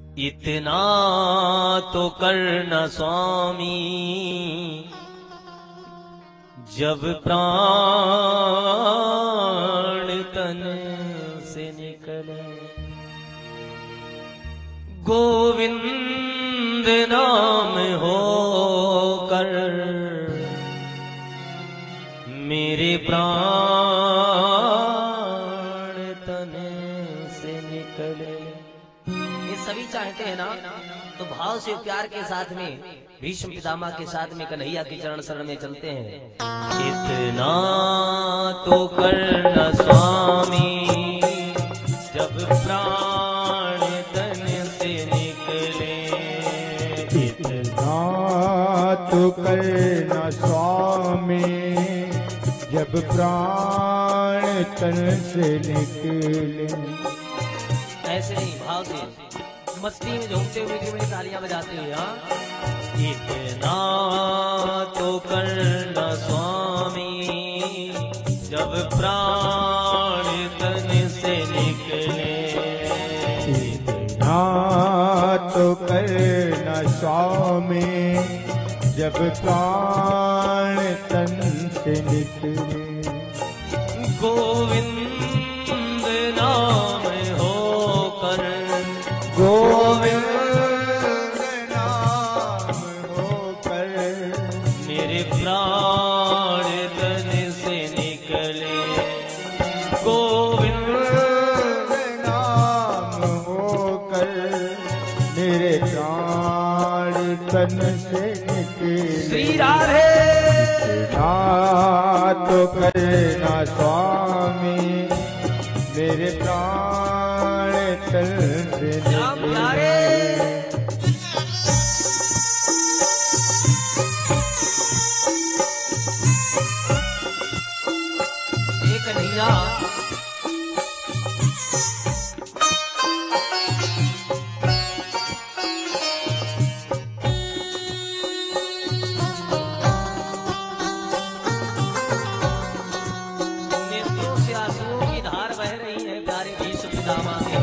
इतना तो करना स्वामी जब प्राण तन से निकले। गोविंद नाम होकर मेरे प्राण तन से निकले। ये सभी चाहते हैं ना, तो भाव से प्यार के साथ में भीष्म पितामह के साथ में कन्हैया के चरण शरण में चलते हैं। इतना तो करना स्वामी जब प्राण तन से निकले। इतना तो करना स्वामी जब प्राण तन से निकले। ऐसे नहीं, भाव से मस्ती में झूमते हुए तालियां बजाते हुए। हाँ, इतना तो करना स्वामी जब प्राण तन से निकले। इतना तो करना स्वामी जब प्राण तन से निकले। गोविंद नाम होकर गोविंद नाम होकर मेरे प्राण तन से निकले। गोविंद नाम होकर मेरे प्राण तन से निकले। श्री राधे। तो करना स्वामी मेरे प्राण तन से निकले। एक कन्हैया नेत्रों से आंसुओं की धार बह रही है प्यारे भीष्म पितामह के।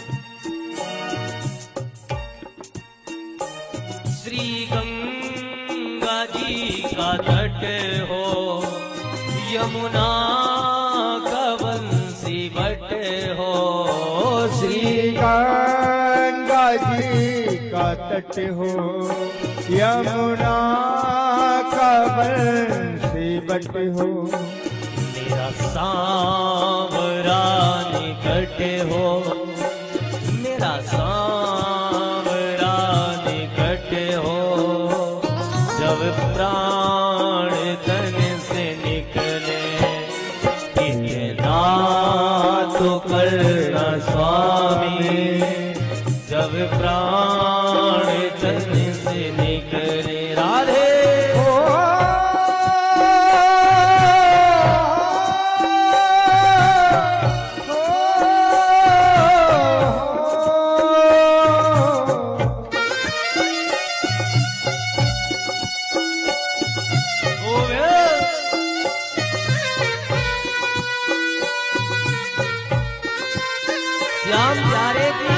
श्री गंगा जी का तट हो, यमुना का बंसी बट हो। श्री गंगा जी का तट हो, यमुना का बंसी बट हो। मेरा सांवरा निकट हो, मेरा सांवरा निकट हो। जब प्राण तन से निकले। इतना तो करना स्वामी जब प्राण तन से निकले। राधे। श्याम प्यारे की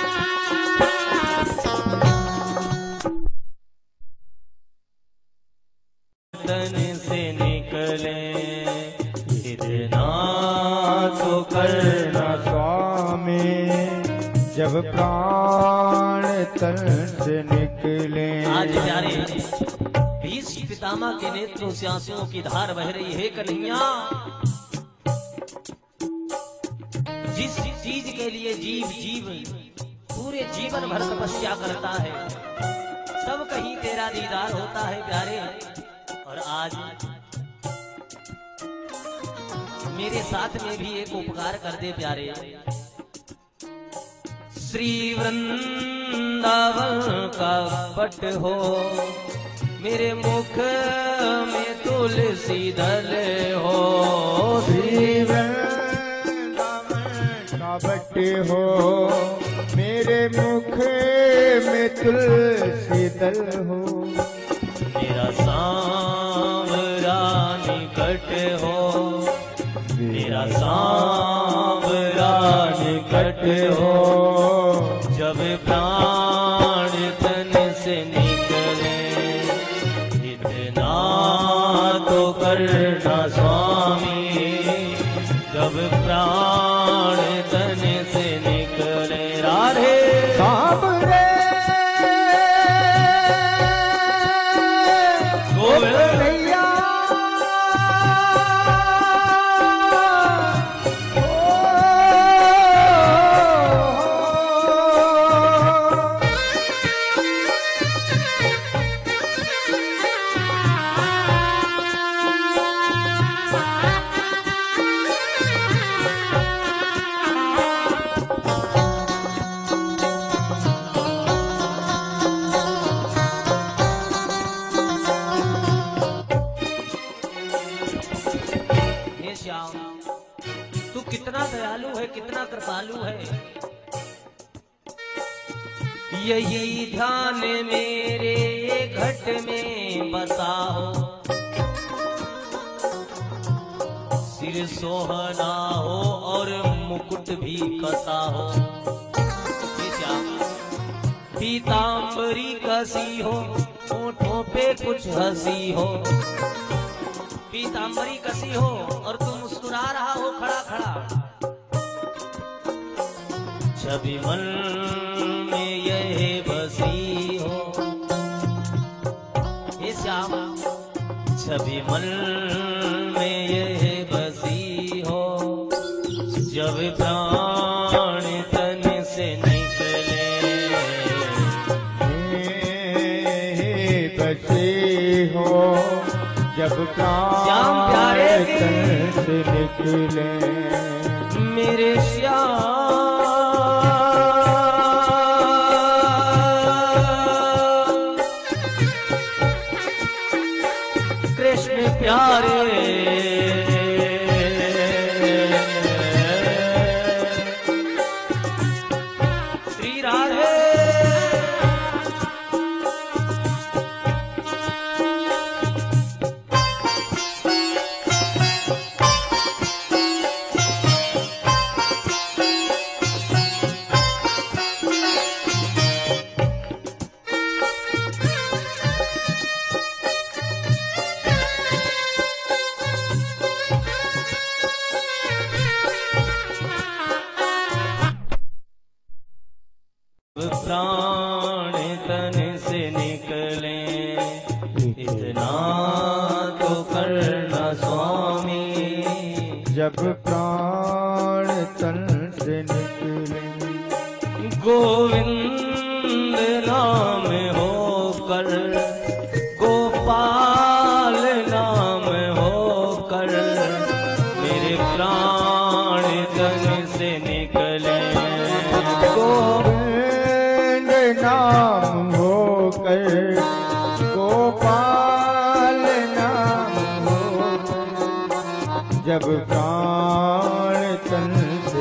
तन से निकले। इतना तो करना स्वामी जब प्राण तन से निकले। आज प्यारे भीष्म पितामह के नेत्रों से आंसुओं की धार बह रही है। कन्हैया, जिस चीज के लिए जीव पूरे जीवन भर तपस्या करता है, तब कहीं तेरा दीदार होता है प्यारे। और आज मेरे साथ में भी एक उपकार कर दे प्यारे। श्री वृंदावन का पट हो, मेरे मुख में तुलसी दल हो। श्री वृंदावन का बट हो, मेरे मुख में तुलसी दल हो। मेरा सांवरा निकट हो, मेरा सांवरा निकट हो। जब प्राण यही ध्यान मेरे घट में बसा हो, सिर सोहना हो और मुकुट भी कसा हो, पीतांबरी कसी हो, होठों पे कुछ हंसी हो, पीतांबरी कसी हो और तू मुस्कुरा रहा हो खड़ा खड़ा। छवि मन में यह बसी हो, हे श्याम छवि मन में यह बसी हो, जब प्राण तन से निकले बसी हो, जब श्याम प्यारे तन से निकले मेरे श्याम कृष्ण प्यारे श्री राधे प्राण तन से निकले इतना तो करना स्वामी, जब प्राण तन से निकले गोविंद नाम होकर, गोपाल नाम होकर मेरे प्राण तन से निकले, गोविंद नाम होकर, गोपाल नाम होकर, जब प्राण तन से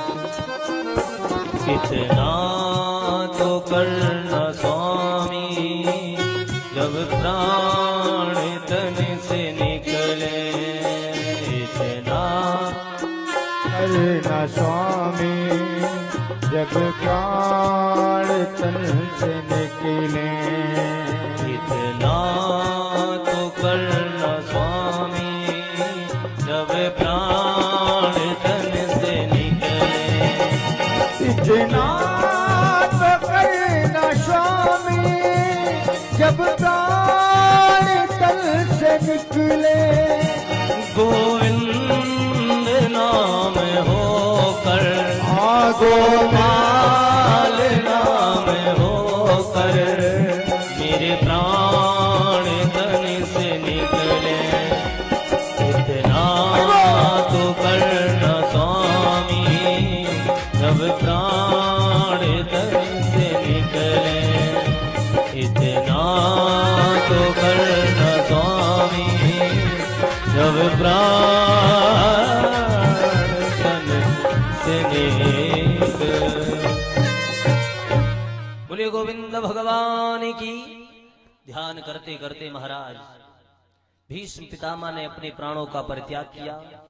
कितना तो करना स्वामी, जब प्राण तन से निकले इतना करना स्वामी, जब प्राण तन से निकले इतना तो करना स्वामी, जब प्राण तन से निकले इतना तो करना स्वामी, जब प्राण तन से निकले गोविंद नाम होकर, गोपाल नाम होकर मेरे प्राण तन से निकले इतना तो करना स्वामी, जब प्राण तन से निकले इतना तो करना स्वामी, जब प्राण तन से निकले। बोलिए गोविंद भगवान की। ध्यान करते करते महाराज भीष्म पितामह ने अपने प्राणों का परित्याग किया।